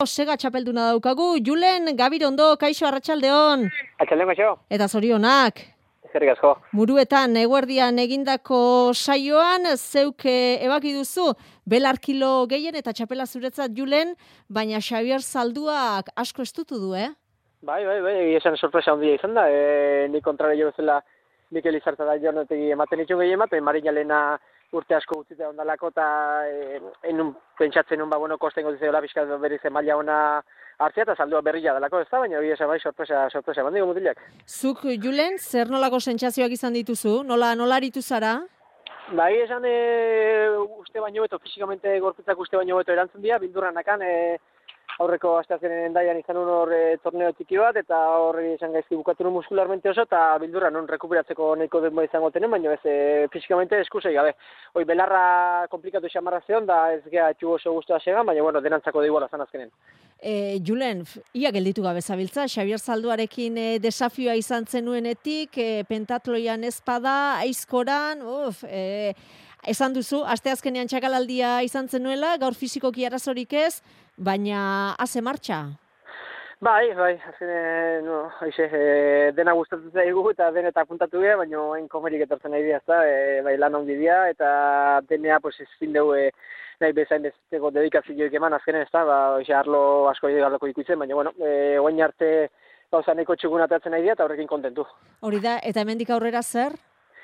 Sega txapelduna daukagu, Julen Gabirondo, kaixo arratsaldeon. Atxaldeon kaixo. Eta zorionak. Eskerrik asko. Muruetan eguerdian egindako saioan, zeuk ebaki duzu, belarkilo gehien eta txapela zuretzat Julen, baina Xabier Zalduak asko estutu du, Bai, esan sorpresa handia izan da. Ni kontrara jo bezala Mikel Izarta da jonetegi ematen ditu gehien bat, Marina Lena urte asko utzita ondalako, eta pentsatzen nun, kostengo dizeola pixka berriz maila ona hartzea, eta Zaldua berria delako ez da, baina hori esan bai sorpresa bandigo mutilak. Zuk, Julen, zer nolako sentsazioak izan dituzu? Nola aritu zara? Bai, esan uste baino beto, fisikamente gorputzak uste baino beto erantzun dira, bildurranakan, aurreko asteazkenen endaian izan hor torneo txiki bat, eta horri esan gaizki bukatu nun muskularmente oso, eta bildurra non rekuperatzeko nahiko denboa izango tenen, baina ez fisikamente eskusei gabe. Hoi, belarra komplikatu xamarra zeon, da ez geha etxu oso guztua segan, baina denantzako da iguala zan azkenen. Julen, ia gelditu gabe zabiltza, Xabier Zalduarekin desafioa izan zenuenetik, pentatloian ezpada, aizkoran, esan duzu, asteazkenean txakalaldia izan zenuela, gaur fizikoki arazorik ez, baina haze martxa. Bai, azkenen, dena gustatzen zaigu eta denetak puntatu gea, baina hain komerik etortzen nahi dira, bai lan handi dira, eta denea ezin dugu nahi bezain bezateko dedikazioik eman azkenen, arlo asko garloko ikutzen, baina, oain arte gauza nahiko txugun atatzen nahi dira, eta horrekin kontentu. Hori da, eta hemendik aurrera zer?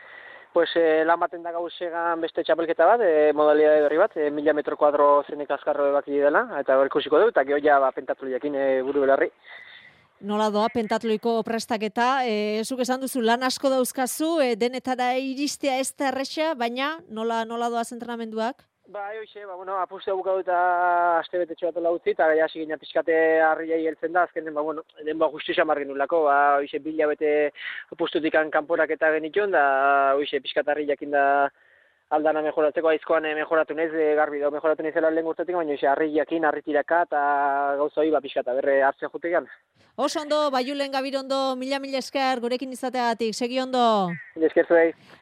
Lan baten da gauzegan beste txapelketa bat, modalidade berri bat, 1000 metro kuadro zenek azkarro ebaki dela, eta hor ikusiko dugu, eta geho ja pentatloiakin buru belarri. Nola doa pentatloiko prestaketa, zuk esan duzu lan asko dauzkazu, denetara iristea ez da erresa, baina nola doaz entrenamenduak? Bai, apustu bukatu eta aste bete txoatela utzi, eta hasi gina pixkate harriai heltzen da, azkenen, denboa justu xamar genulako, bila bete apustutik kanporak eta genituen, da pixkat harriakin da aldana mejoratzeko, aizkoan mejoratu nez, garbi da mejoratu nezela lehen gurtetik, baina harriakin, harritiraka, eta gauza hori pixkata, berre hartzen jutegan. Oso ondo, Julen Gabirondo, mila esker gurekin izateagatik, segi ondo. Esker zuei.